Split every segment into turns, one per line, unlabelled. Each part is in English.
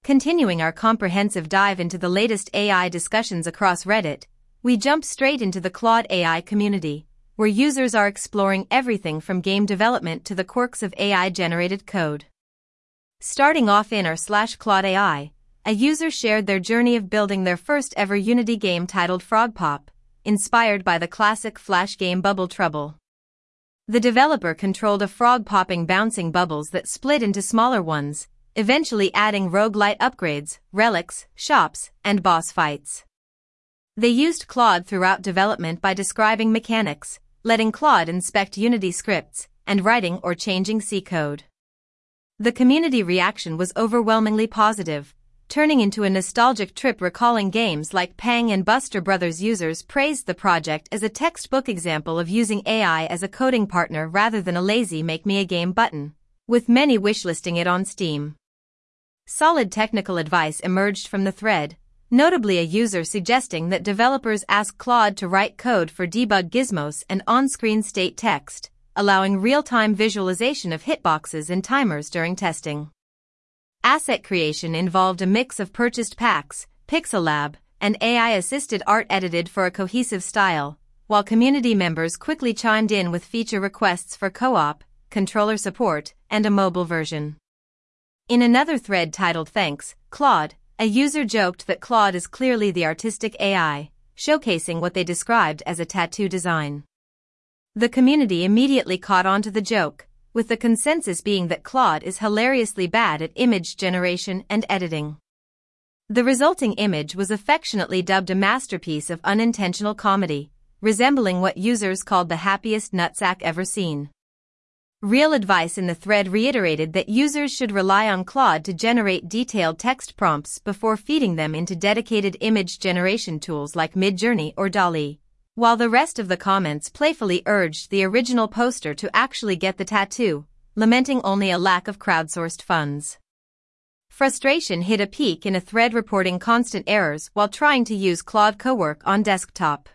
Continuing our comprehensive dive into the latest AI discussions across Reddit, we jump straight into the Claude AI community, where users are exploring everything from game development to the quirks of AI-generated code. Starting off in r/Claude AI, a user shared their journey of building their first ever Unity game titled Frog Pop, inspired by the classic Flash game Bubble Trouble. The developer controlled a frog popping bouncing bubbles that split into smaller ones, eventually adding roguelite upgrades, relics, shops, and boss fights. They used Claude throughout development by describing mechanics, letting Claude inspect Unity scripts, and writing or changing C code. The community reaction was overwhelmingly positive, turning into a nostalgic trip recalling games like Pang and Buster Brothers. Users praised the project as a textbook example of using AI as a coding partner rather than a lazy make me a game button, with many wishlisting it on Steam. Solid technical advice emerged from the thread, notably a user suggesting that developers ask Claude to write code for debug gizmos and on-screen state text, allowing real-time visualization of hitboxes and timers during testing. Asset creation involved a mix of purchased packs, Pixel Lab, and AI-assisted art edited for a cohesive style, while community members quickly chimed in with feature requests for co-op, controller support, and a mobile version. In another thread titled Thanks, Claude, a user joked that Claude is clearly the artistic AI, showcasing what they described as a tattoo design. The community immediately caught on to the joke, with the consensus being that Claude is hilariously bad at image generation and editing. The resulting image was affectionately dubbed a masterpiece of unintentional comedy, resembling what users called the happiest nutsack ever seen. Real advice in the thread reiterated that users should rely on Claude to generate detailed text prompts before feeding them into dedicated image generation tools like Midjourney or DALL-E, while the rest of the comments playfully urged the original poster to actually get the tattoo, lamenting only a lack of crowdsourced funds. Frustration hit a peak in a thread reporting constant errors while trying to use Claude Cowork on desktop.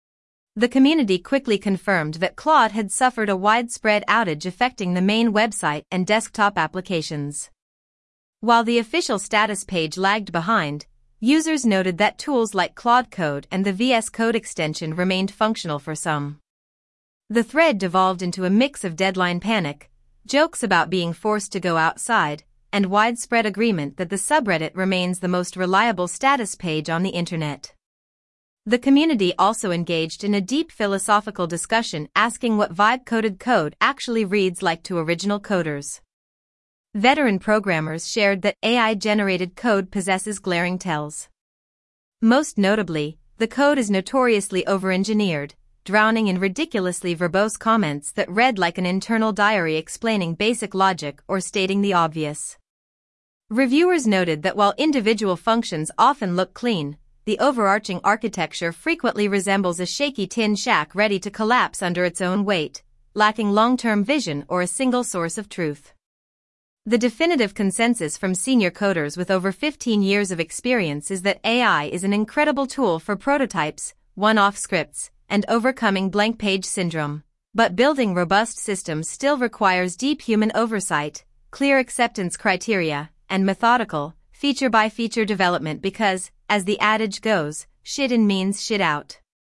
The community quickly confirmed that Claude had suffered a widespread outage affecting the main website and desktop applications. While the official status page lagged behind, users noted that tools like Claude Code and the VS Code extension remained functional for some. The thread devolved into a mix of deadline panic, jokes about being forced to go outside, and widespread agreement that the subreddit remains the most reliable status page on the internet. The community also engaged in a deep philosophical discussion asking what vibe-coded code actually reads like to original coders. Veteran programmers shared that AI-generated code possesses glaring tells. Most notably, the code is notoriously over-engineered, drowning in ridiculously verbose comments that read like an internal diary explaining basic logic or stating the obvious. Reviewers noted that while individual functions often look clean, the overarching architecture frequently resembles a shaky tin shack ready to collapse under its own weight, lacking long-term vision or a single source of truth. The definitive consensus from senior coders with over 15 years of experience is that AI is an incredible tool for prototypes, one-off scripts, and overcoming blank page syndrome, but building robust systems still requires deep human oversight, clear acceptance criteria, and methodical, feature-by-feature development because, as the adage goes, shit in means shit out.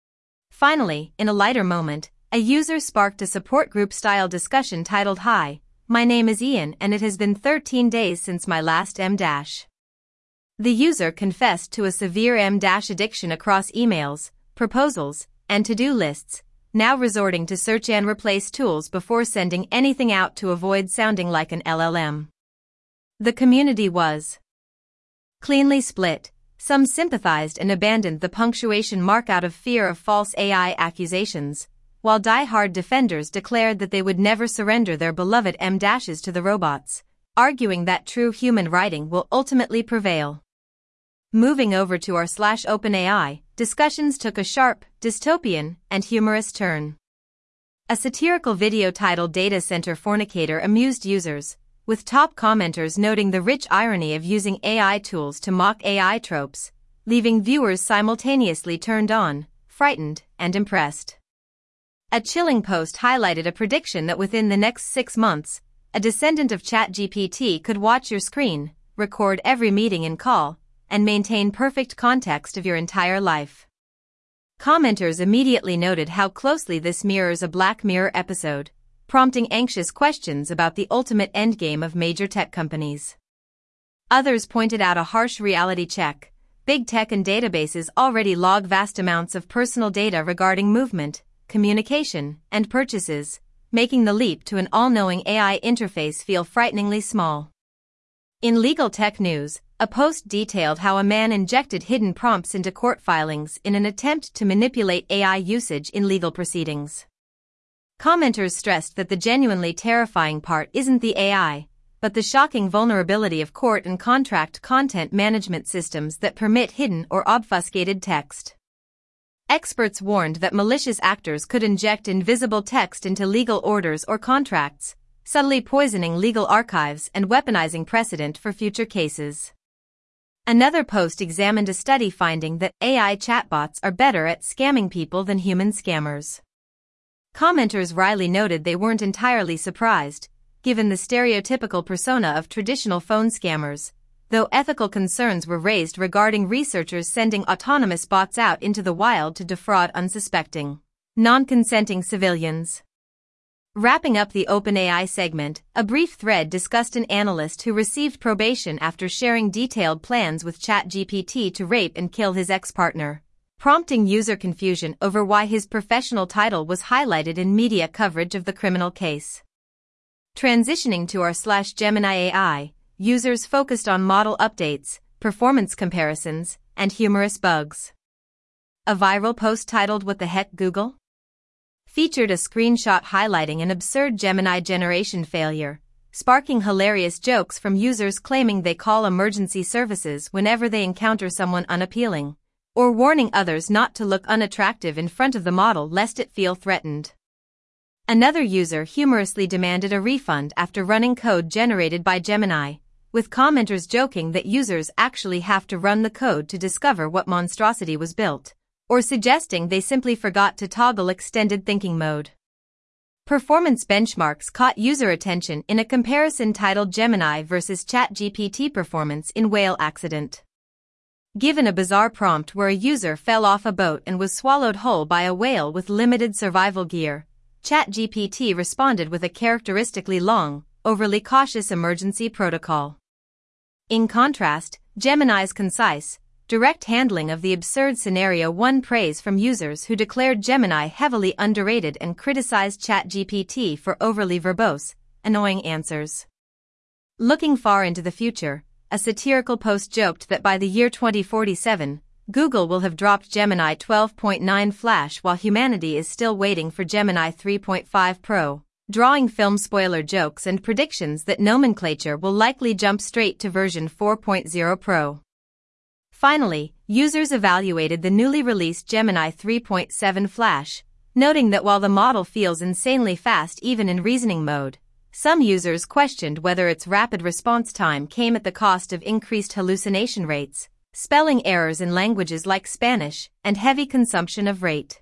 Finally, in a lighter moment, a user sparked a support group-style discussion titled Hi, my name is Ian and it has been 13 days since my last M-. The user confessed to a severe M- addiction across emails, proposals, and to-do lists, now resorting to search and replace tools before sending anything out to avoid sounding like an LLM. The community was cleanly split. Some sympathized and abandoned the punctuation mark out of fear of false AI accusations, while die-hard defenders declared that they would never surrender their beloved M-dashes to the robots, arguing that true human writing will ultimately prevail. Moving over to r/OpenAI, discussions took a sharp, dystopian, and humorous turn. A satirical video titled Data Center Fornicator amused users, with top commenters noting the rich irony of using AI tools to mock AI tropes, leaving viewers simultaneously turned on, frightened, and impressed. A chilling post highlighted a prediction that within the next 6 months, a descendant of ChatGPT could watch your screen, record every meeting and call, and maintain perfect context of your entire life. Commenters immediately noted how closely this mirrors a Black Mirror episode, prompting anxious questions about the ultimate endgame of major tech companies. Others pointed out a harsh reality check. Big tech and databases already log vast amounts of personal data regarding movement, communication, and purchases, making the leap to an all-knowing AI interface feel frighteningly small. In legal tech news, a post detailed how a man injected hidden prompts into court filings in an attempt to manipulate AI usage in legal proceedings. Commenters stressed that the genuinely terrifying part isn't the AI, but the shocking vulnerability of court and contract content management systems that permit hidden or obfuscated text. Experts warned that malicious actors could inject invisible text into legal orders or contracts, subtly poisoning legal archives and weaponizing precedent for future cases. Another post examined a study finding that AI chatbots are better at scamming people than human scammers. Commenters wryly noted they weren't entirely surprised, given the stereotypical persona of traditional phone scammers, though ethical concerns were raised regarding researchers sending autonomous bots out into the wild to defraud unsuspecting, non-consenting civilians. Wrapping up the OpenAI segment, a brief thread discussed an analyst who received probation after sharing detailed plans with ChatGPT to rape and kill his ex-partner, prompting user confusion over why his professional title was highlighted in media coverage of the criminal case. Transitioning to r/Gemini AI, users focused on model updates, performance comparisons, and humorous bugs. A viral post titled "What the Heck, Google?" featured a screenshot highlighting an absurd Gemini generation failure, sparking hilarious jokes from users claiming they call emergency services whenever they encounter someone unappealing, or warning others not to look unattractive in front of the model lest it feel threatened. Another user humorously demanded a refund after running code generated by Gemini, with commenters joking that users actually have to run the code to discover what monstrosity was built, or suggesting they simply forgot to toggle extended thinking mode. Performance benchmarks caught user attention in a comparison titled "Gemini versus ChatGPT Performance in Whale Accident." Given a bizarre prompt where a user fell off a boat and was swallowed whole by a whale with limited survival gear, ChatGPT responded with a characteristically long, overly cautious emergency protocol. In contrast, Gemini's concise, direct handling of the absurd scenario won praise from users who declared Gemini heavily underrated and criticized ChatGPT for overly verbose, annoying answers. Looking far into the future, a satirical post joked that by the year 2047, Google will have dropped Gemini 12.9 Flash while humanity is still waiting for Gemini 3.5 Pro, drawing film spoiler jokes and predictions that nomenclature will likely jump straight to version 4.0 Pro. Finally, users evaluated the newly released Gemini 3.7 Flash, noting that while the model feels insanely fast even in reasoning mode, some users questioned whether its rapid response time came at the cost of increased hallucination rates, spelling errors in languages like Spanish, and heavy consumption of rate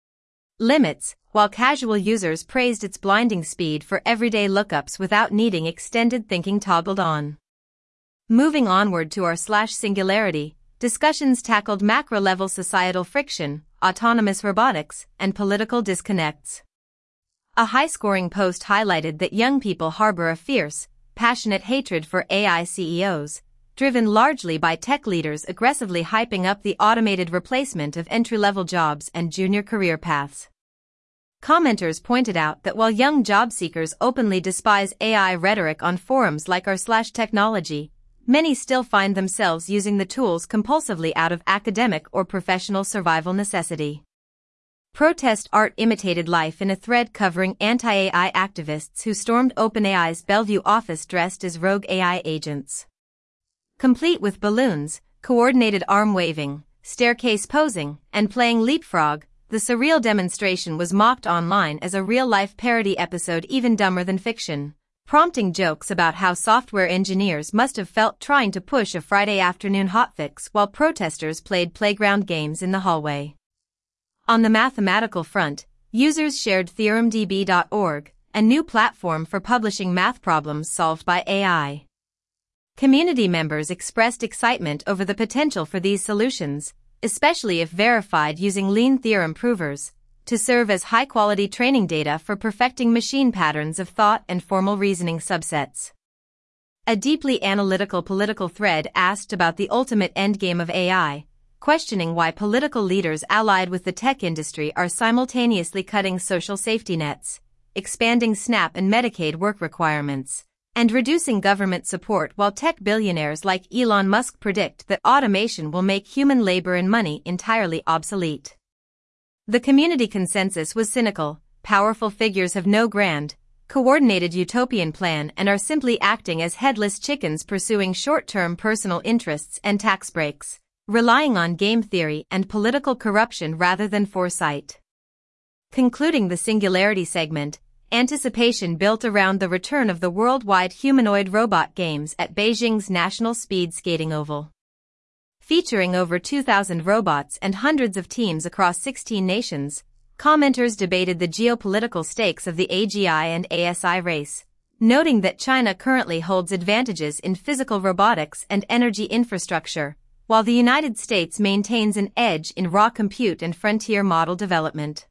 limits, while casual users praised its blinding speed for everyday lookups without needing extended thinking toggled on. Moving onward to r/Singularity, discussions tackled macro-level societal friction, autonomous robotics, and political disconnects. A high-scoring post highlighted that young people harbor a fierce, passionate hatred for AI CEOs, driven largely by tech leaders aggressively hyping up the automated replacement of entry-level jobs and junior career paths. Commenters pointed out that while young job seekers openly despise AI rhetoric on forums like r/Technology, many still find themselves using the tools compulsively out of academic or professional survival necessity. Protest art imitated life in a thread covering anti-AI activists who stormed OpenAI's Bellevue office dressed as rogue AI agents. Complete with balloons, coordinated arm-waving, staircase posing, and playing leapfrog, the surreal demonstration was mocked online as a real-life parody episode even dumber than fiction, prompting jokes about how software engineers must have felt trying to push a Friday afternoon hotfix while protesters played playground games in the hallway. On the mathematical front, users shared theoremdb.org, a new platform for publishing math problems solved by AI. Community members expressed excitement over the potential for these solutions, especially if verified using lean theorem provers, to serve as high-quality training data for perfecting machine patterns of thought and formal reasoning subsets. A deeply analytical political thread asked about the ultimate endgame of AI, questioning why political leaders allied with the tech industry are simultaneously cutting social safety nets, expanding SNAP and Medicaid work requirements, and reducing government support while tech billionaires like Elon Musk predict that automation will make human labor and money entirely obsolete. The community consensus was cynical. Powerful figures have no grand, coordinated utopian plan and are simply acting as headless chickens pursuing short-term personal interests and tax breaks, relying on game theory and political corruption rather than foresight. Concluding the Singularity segment, anticipation built around the return of the worldwide humanoid robot games at Beijing's National Speed Skating Oval. Featuring over 2,000 robots and hundreds of teams across 16 nations, commenters debated the geopolitical stakes of the AGI and ASI race, noting that China currently holds advantages in physical robotics and energy infrastructure, while the United States maintains an edge in raw compute and frontier model development.